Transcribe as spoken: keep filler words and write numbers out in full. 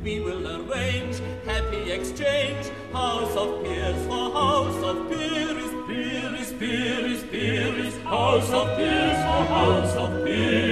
we will arrange happy exchange. House of peers for house of peers, peers, peers, peers, house of peers for house of peers.